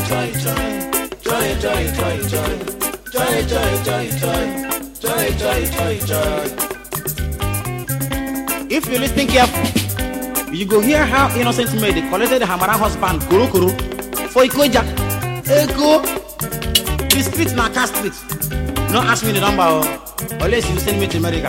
If you listen carefully, you go hear how innocent maid collected her mother husband Kuru for Ikoja. Eko, the street na cast street. No ask me the number unless you send me to America.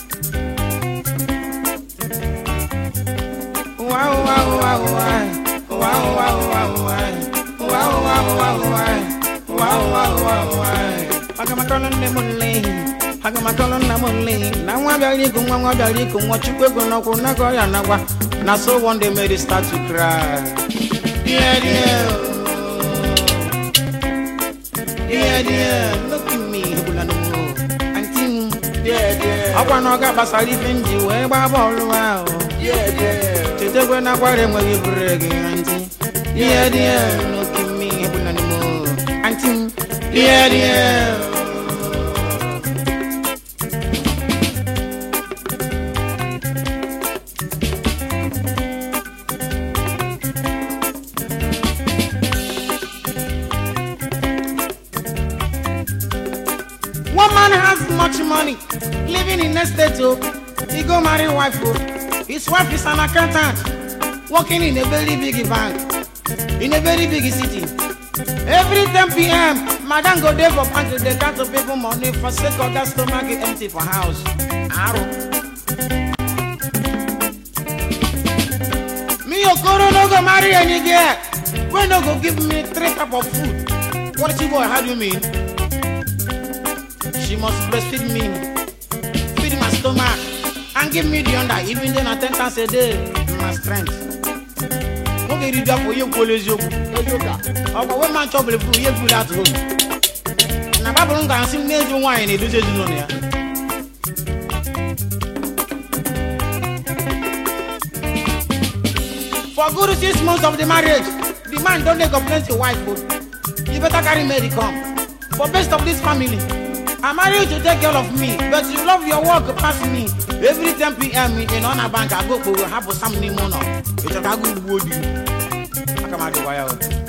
Wow, wow, wow, wow. Wow, wow, wow, wow. Wow, wow, wow, wow. Wow, wow, wow, wow. Pagamakolon na muli. Pagamakolon na muli. Na wabali kum wachukwe no kuna goya na wa. Na so one day made it start to cry. Yeah, yeah. Yeah, yeah. Look at me, Hulano. Auntie, yeah, yeah. I want to get basali benji we babol wow. Yeah, yeah. Today when I want him we break auntie. Yeah, yeah. Look at me, Hulano. Auntie, yeah, yeah. One man has much money, living in estate, he go marry wife. His wife is an accountant, working in a very big bank, in a very big city. Every 10 p.m., madam go there for bank, they count to people money for sake of that stomach is empty for house. Me Okoro no go marry any girl, we no go give me 3 cups of food. What is it, boy? How do you mean? She must breastfeed me, feed my stomach, and give me the under, even then at 10 times a day, my strength. Okay, read up for you, college yoga. Or when man trouble, you pull out home. Now, Babylon can sing major wine, it is on here. For good 6 months of the marriage, the man don't take up plenty wife food. You better carry Mary come. For best of this family. I marry you to take care of me, but you love your work past me. Every 10 p.m. in on a bank, I go for have some money. It's a good wood. I come out the wire.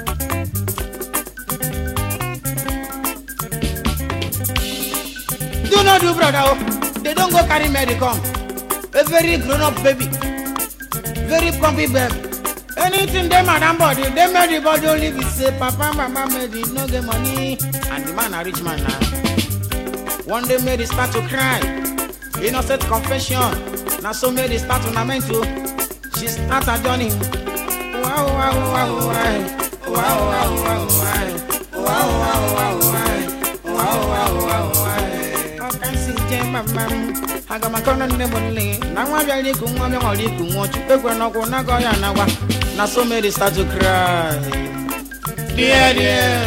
Do not do, brother. They don't go carry me, they come. A very grown-up baby, very comfy baby. Anything they madam body, they made the body only be say, Papa, Mama made it, no get money, and the man a rich man now. One day made it start to cry. Innocent confession. Now so made it start to lament too. She start a journey. Wow, wow, wow, wow. Wow, wow, wow, wow. Wow, wow, wow, wow. Wow, wow, wow, wow. I can see Jemma man. I got my corner never lay. Now I'm ready to want to watch you. Go no go na go ya na wa. Now so made it start to cry. Dear, dear.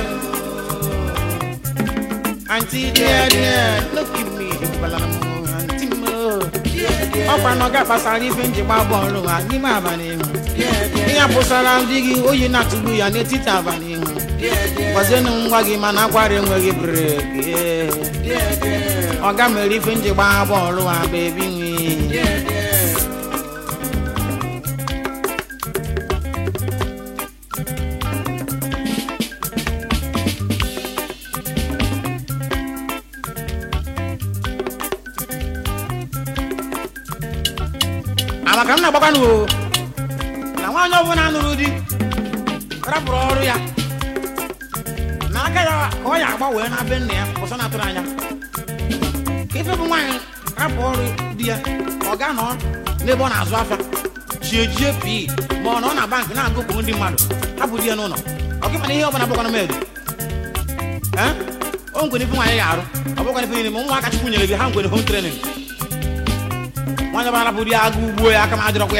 Auntie, dear, dear, look at me, Auntie Mo. Up and got Pasali Benji Babon, and the Mabani. Yeah, Posala digging, oh, you're not to do your native Tabani. Was in Wagiman aquarium where you break. Yeah, or got me living the Babon, baby. I'm not going to. I want to know Rudy. Raboria. Naka, oh, yeah, when I've been there for some other. If you mind, Rabori, dear, or Ganon, live on as well. GP, more on a bank, now go to the mother. How would you know? I'll give me here when I'm going to make it. Eh? I'm going to put my yard. I'm going to be in the moon, I can put you behind with home training. One of our Buddha boy, I come out of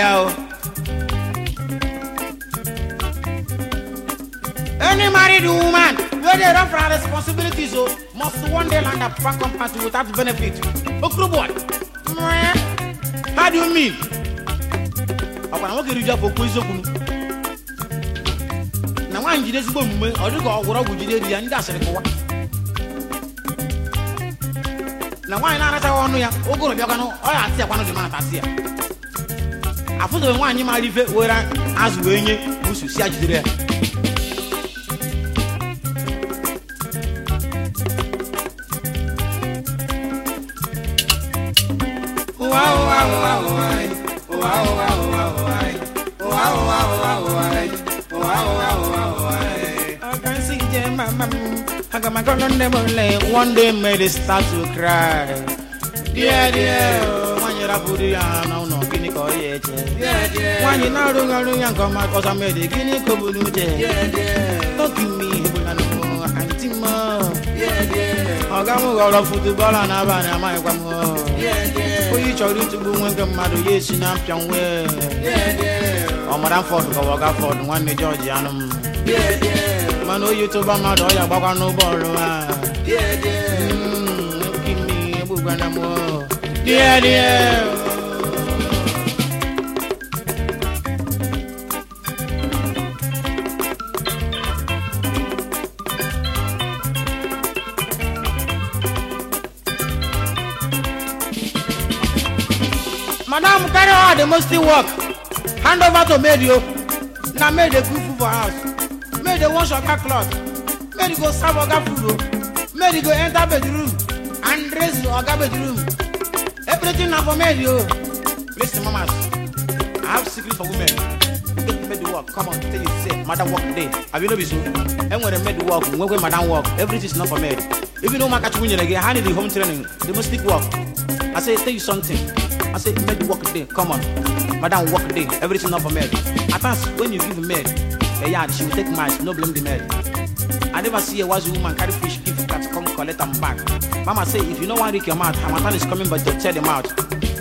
any married woman, where they run for responsibilities, so must one day land up back company without benefit. Boy, how do you mean? I want to get you for Kuizokun. Now, I'm just going to go over with you and that's it. Now, why not? I want to go to Yagano or I see one of the Matasia. I put the one you might live where I as when you see there. One day made it start to cry. Dear, when you're up with the no, guinea go yet. When you're not doing young come out, cause I made a guinea cobu. Don't give me Antima. I'll go out of football and Havana, my one. For each of you to go when the mother yes in Ampion way. Oh, Madame Ford, go walk for one day, Georgianum. Mano you to Bama, or Baba no ball. Give me a book and a more. Dear. Madam, carry out the musty work. Hand over to Medio. Now made a good food for us. Made the wash of her cloth. Made it go serve our food. Made it go enter bedroom and dress our bedroom. Everything now for Medio. Listen, mamas. I have secret for women. Get made the work. Come on, tell you say, Madam work today. Have you know this? And when I made the work, when Madam work, everything is not for me. If you know my catch winning again, I need the home training. They must stick work. I say, tell you something. I say, make the work day. Come on. Madam work day. Everything not for maid. At times, when you give a maid a yard, she will take mice, no blame the maid. I never see a wise woman carry fish, give cat, come collect them back. Mama say, if you know one reek your mouth, Hamatan is coming, but don't tear them out.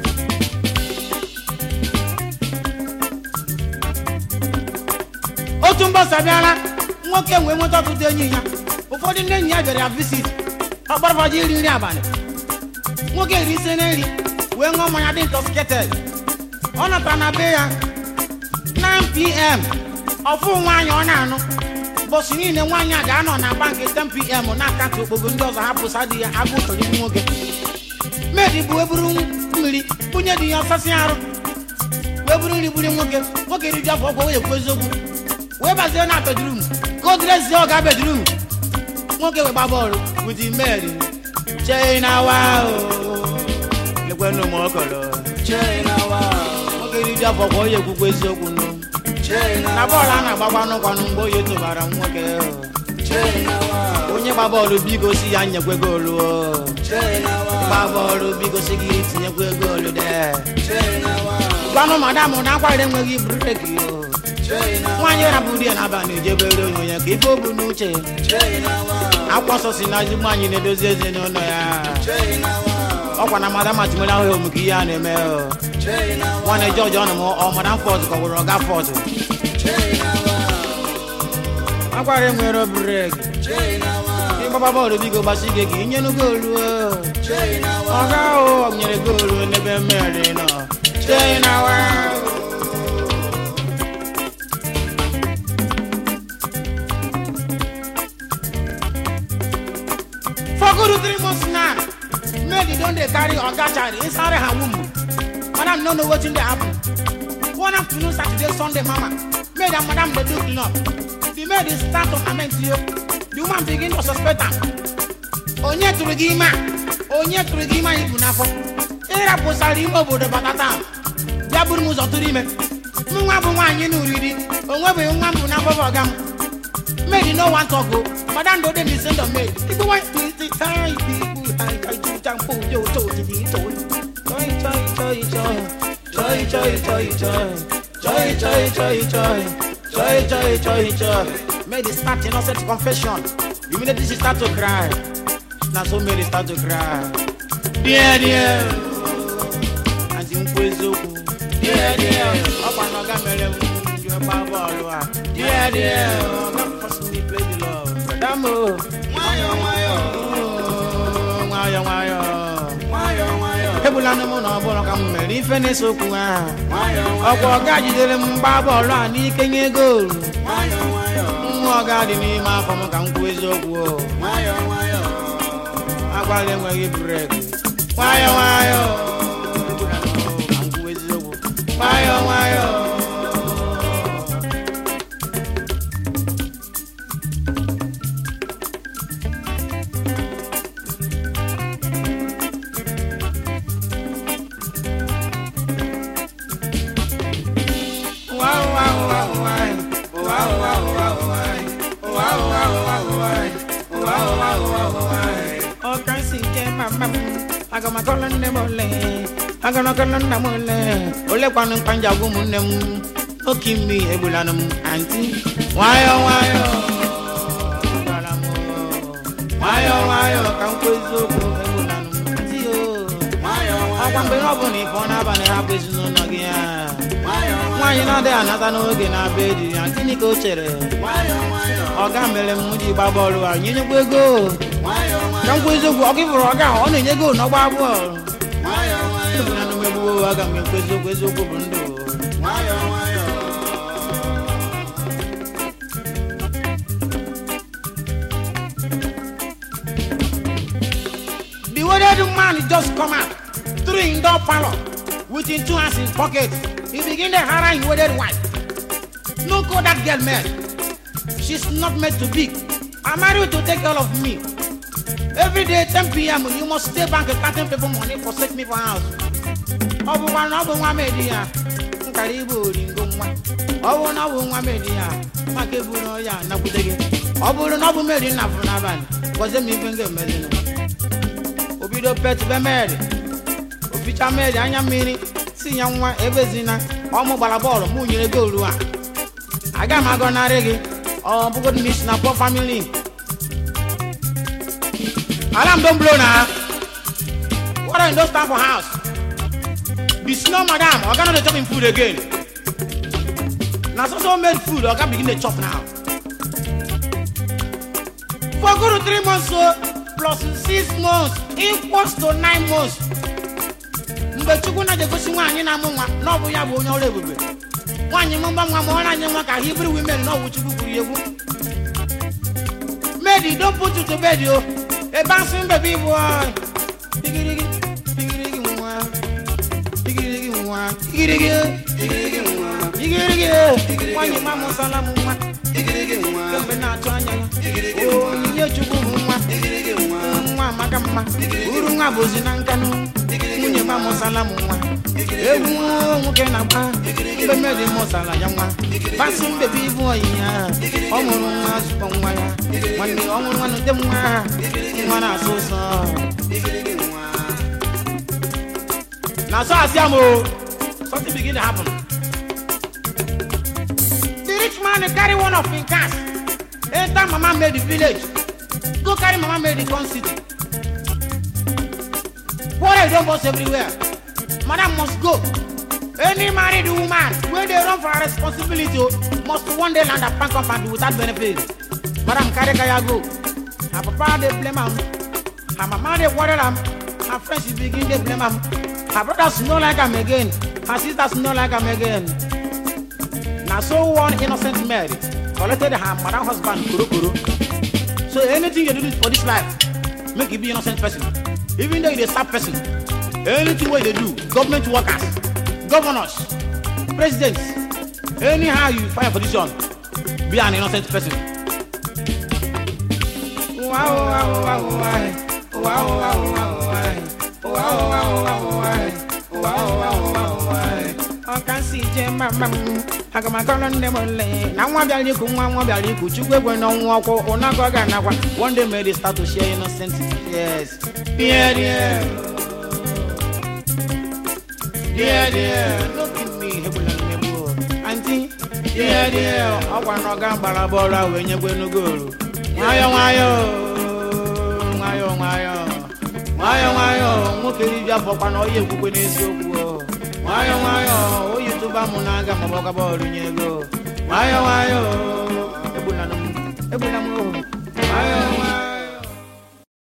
Otumba Sabiana, walking when we talk to the Nia. Before the name, you have visit. How about you in Yabane? Walking recently. When my I didn't get on a Panabea 9 p.m. or 4 1 on but you need 1 year down on a bank at 10 p.m. on that can't open doors. I have to study. I go to the mortgage. Maybe Buebru, Punya the Assassin. Webury Burimogel, what can you jump over your Kozobu? Where was your bedroom? Go dress your bedroom. Won't get a bubble with the Mary. China, wow. No more color. China, wow. Okay, you just for boy, you go so good. China, Nabalana, Babano, boy, you to Baram. China, wow. When you babble, you go see Anya Gwegolo. China, babble, you go see it in your Gwegolo there. China, wow. Gano, Madame, on our them will give break you. China, one year, Abudi and Abani, Jebelo, you keep over no chain. China, wow. I was also in Azumani in the doses in China, wow. When I'm Madame Matimola, Mukian, one a George Animal or Madame Ford or Roga Ford. I'm quite a mirror break. Papa, the big Basiki, you know, go. Oh, I'm near a girl, never married. China. For good 3 months now. Maybe don't they carry or catch inside her womb. Madam don't know what's in the happen. One afternoon, Saturday, Sunday, mama. Made and madam they do clean up. The maid is start on a you. The woman begin to suspect her. Onye to the gima. Onye to the gima ibunafo. Era posari over the batata. Jabur to rime. Mungabu you know reading. Onwe ungabu gam. Made no one talk go. Madam don't they send a maid. People want to tie people. Made it start innocent confession. You mean that this start to cry? Now so made it start to cry. Dear. And you dear. Up and Noga you're Baba. Dear. Not possibly play the love. Damo. Ebulana mo na bolo ka mmeri ife na-esokwu ha ọkwa ọga jidere m mgba bọọlụ a n'ike nye goolu nwa ọga dị n'ime afọ m ka m kwuo eziokwu agwala enweghị breki nwayọ ka m kwuo eziokwu nwayọ aga makala nne mole aga nakala nna mole ole kwanu panja gumu nne m okimi ebulanum anti wayo kan kwezo ko ebulanum anti o agwa mbe no bu ni fo na ba ni ha kwezo no gi ya nwanyi na de anata no oge na bedi anti ni ko chere oga mere m ji gba bọọlụ a nyenye ego ka nkwa eziokwu ọgụ ịbụrụ ọga ọ na-enye ego n'ọgba bọọlụ na mmegbu aga m ekwu eziokwu bụ ndụ the wedded man just come out through indoor parlor with his 2 hands in pocket. He begin to harass his wedded wife. No call that girl man. She's not meant to be. I'm married to take care of me. Every day 10 p.m. you must stay back and carton paper money for forsake me for house. Obu media. Karibu ringo mwa. Obu media. Makebu no ya na kudege. Obu media na funa bani. Koze mi benge medina. Obido pet be meri. Oficha meri anya miri. Si ya nwa ebezina. Omu gbara bọọlụ mu nyere goolu a. Aga m agọnarị gị. Oh, good miss na poor family. Alarm don't blow now. What are in those time for house? Be slow, madam. I'm gonna chop in food again. Now so made food. I can begin to chop now. For go to 3 months so plus 6 months equals to 9 months. Mbe chukwu na jegosi nwanyi na mụnwa na ọbụ ya bụ onye ọrụ ebube. Nwanyi mụmba nwa ma ọ na-anye nwa ka Hebrew women na ọwụ chukwu kwuru egwu. Medi, don't put you to bed, yo. A bouncing baby boy. Diggy, why your mama salamuma? Come na twanya. Oh, you chukuma. Mama kama. Urunga bozinankanu. Munye mama salamuma. Ewu mukena ba. Be medi mosala yamwa. Bouncing baby boy ya. Omurunga supongwa ya. Wani omurunga no demwa. Mana so so. Now so asiamo. Something begin to happen. The rich man carry one of his cars. Enter Mama made the village. Go carry Mama made the con city. Water don't bust everywhere. Madam must go. Any married woman, when they run for a responsibility, must one day land a bank up and without benefit. Madam carry kaya go. Her papa they blame him. Her mama they worry him. Her friends begin to blame him. Her brothers no like him again. Her sisters no like him again. Now so one innocent Mary collected her madam husband kuru. So anything you do for this life, make you be innocent person. Even though you're a sad person, anything what they do, government workers, governors, presidents, anyhow you find a position, be an innocent person. I can see Jim, Mamma. I got my color never lay. Now one value could one value could you go on walk or not go again. One day made it start to share innocence. Yes. Yeah. Look at me, Auntie. Yeah. I want to go balabola when you're going to go. Why, okay, you for one or you when it's so poor. Why, oh, you to Bamunaga, Maboka Ball, and you go. Why, Ebunam, why,